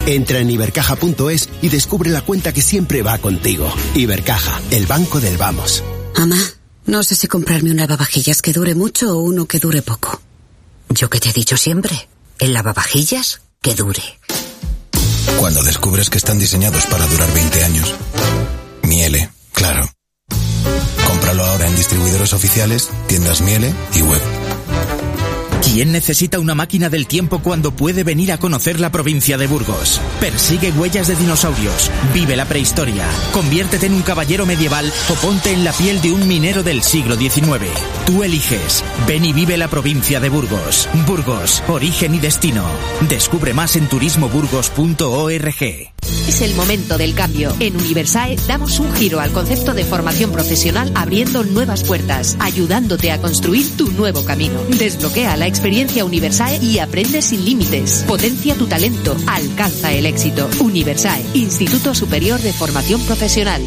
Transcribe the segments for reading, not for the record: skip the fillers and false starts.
Entra en ibercaja.es y descubre la cuenta que siempre va contigo. Ibercaja, el banco del vamos. Mamá, no sé si comprarme un lavavajillas que dure mucho o uno que dure poco. Yo que te he dicho siempre, el lavavajillas que dure. Cuando descubres que están diseñados para durar 20 años. Miele, claro. Cómpralo ahora en distribuidores oficiales, tiendas Miele y web. ¿Quién necesita una máquina del tiempo cuando puede venir a conocer la provincia de Burgos? Persigue huellas de dinosaurios, vive la prehistoria, conviértete en un caballero medieval o ponte en la piel de un minero del siglo XIX. Tú eliges. Ven y vive la provincia de Burgos. Burgos, origen y destino. Descubre más en turismoburgos.org. Es el momento del cambio. En Universae damos un giro al concepto de formación profesional, abriendo nuevas puertas, ayudándote a construir tu nuevo camino. Desbloquea la experiencia Universae y aprende sin límites. Potencia tu talento, alcanza el éxito. Universae, Instituto Superior de Formación Profesional.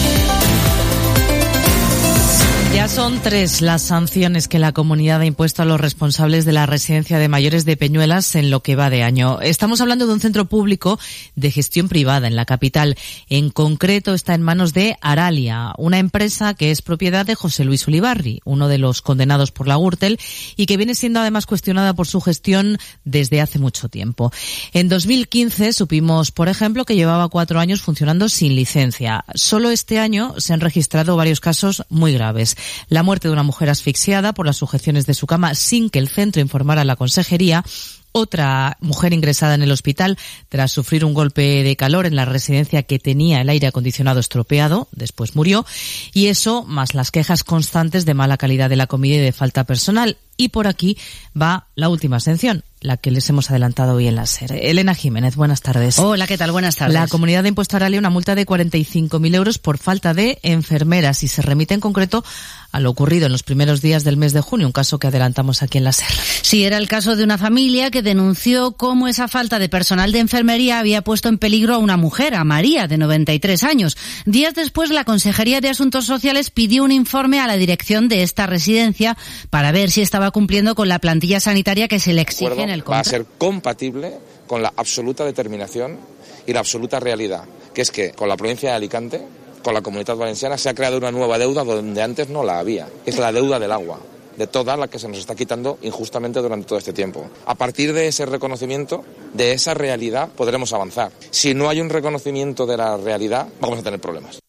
Ya son 3 las sanciones que la comunidad ha impuesto a los responsables de la residencia de mayores de Peñuelas en lo que va de año. Estamos hablando de un centro público de gestión privada en la capital. En concreto está en manos de Aralia, una empresa que es propiedad de José Luis Ulibarri, uno de los condenados por la Gürtel y que viene siendo además cuestionada por su gestión desde hace mucho tiempo. En 2015 supimos, por ejemplo, que llevaba 4 años funcionando sin licencia. Solo este año se han registrado varios casos muy graves. La muerte de una mujer asfixiada por las sujeciones de su cama sin que el centro informara a la consejería. Otra mujer ingresada en el hospital tras sufrir un golpe de calor en la residencia que tenía el aire acondicionado estropeado, después murió, y eso más las quejas constantes de mala calidad de la comida y de falta personal. Y por aquí va la última sanción, la que les hemos adelantado hoy en la SER. Elena Jiménez, buenas tardes. Hola, ¿qué tal? Buenas tardes. La comunidad ha impuesto a Aralia una multa de 45.000 euros por falta de enfermeras y se remite en concreto a lo ocurrido en los primeros días del mes de junio, un caso que adelantamos aquí en la SER. Sí, era el caso de una familia que denunció cómo esa falta de personal de enfermería había puesto en peligro a una mujer, a María, de 93 años. Días después, la Consejería de Asuntos Sociales pidió un informe a la dirección de esta residencia para ver si estaba cumpliendo con la plantilla sanitaria que se le exige en el contrato. Va a ser compatible con la absoluta determinación y la absoluta realidad, que es que con la provincia de Alicante, con la Comunidad Valenciana, se ha creado una nueva deuda donde antes no la había. Es la deuda del agua, de toda la que se nos está quitando injustamente durante todo este tiempo. A partir de ese reconocimiento, de esa realidad, podremos avanzar. Si no hay un reconocimiento de la realidad, vamos a tener problemas.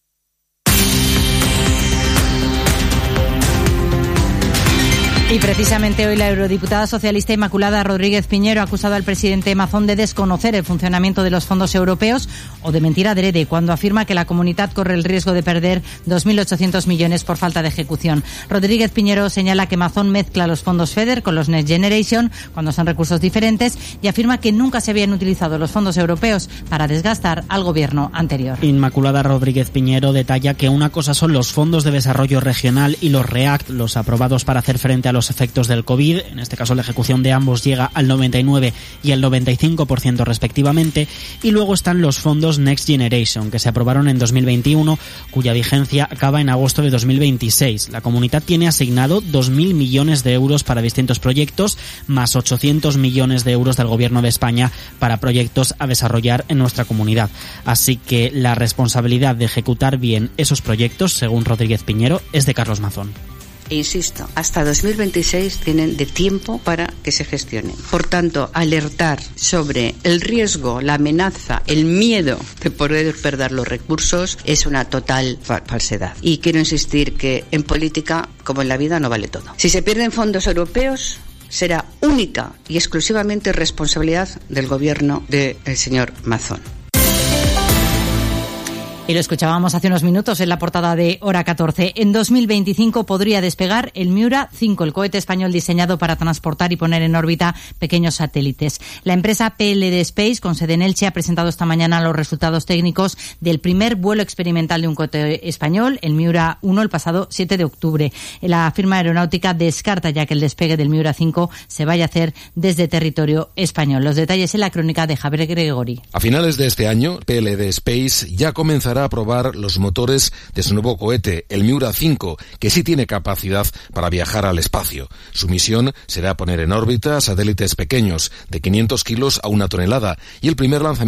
Y precisamente hoy la eurodiputada socialista Inmaculada Rodríguez Piñero ha acusado al presidente Mazón de desconocer el funcionamiento de los fondos europeos o de mentir adrede cuando afirma que la comunidad corre el riesgo de perder 2.800 millones por falta de ejecución. Rodríguez Piñero señala que Mazón mezcla los fondos FEDER con los Next Generation cuando son recursos diferentes y afirma que nunca se habían utilizado los fondos europeos para desgastar al gobierno anterior. Inmaculada Rodríguez Piñero detalla que una cosa son los fondos de desarrollo regional y los REACT, los aprobados para hacer frente a los efectos del COVID. En este caso la ejecución de ambos llega al 99 y al 95% respectivamente, y luego están los fondos Next Generation que se aprobaron en 2021, cuya vigencia acaba en agosto de 2026. La comunidad tiene asignado 2.000 millones de euros para distintos proyectos, más 800 millones de euros del Gobierno de España para proyectos a desarrollar en nuestra comunidad. Así que la responsabilidad de ejecutar bien esos proyectos, según Rodríguez Piñero, es de Carlos Mazón. E insisto, hasta 2026 tienen de tiempo para que se gestionen. Por tanto, alertar sobre el riesgo, la amenaza, el miedo de poder perder los recursos es una total falsedad. Y quiero insistir que en política, como en la vida, no vale todo. Si se pierden fondos europeos, será única y exclusivamente responsabilidad del gobierno del señor Mazón. Y lo escuchábamos hace unos minutos en la portada de Hora 14. En 2025 podría despegar el Miura 5, el cohete español diseñado para transportar y poner en órbita pequeños satélites. La empresa PLD Space, con sede en Elche, ha presentado esta mañana los resultados técnicos del primer vuelo experimental de un cohete español, el Miura 1, el pasado 7 de octubre. La firma aeronáutica descarta ya que el despegue del Miura 5 se vaya a hacer desde territorio español. Los detalles en la crónica de Javier Gregori. A finales de este año, PLD Space ya comenzará a probar los motores de su nuevo cohete, el Miura 5, que sí tiene capacidad para viajar al espacio. Su misión será poner en órbita satélites pequeños, de 500 kilos a 1 tonelada, y el primer lanzamiento